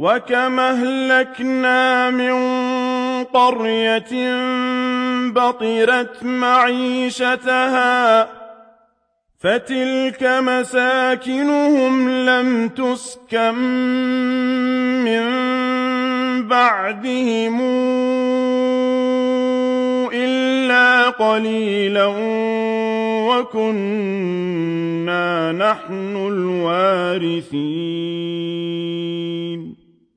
وكم أهلكنا من قرية بطرت معيشتها فتلك مساكنهم لم تسكن من بعدهم إلا قليلا وكنا نحن الوارثين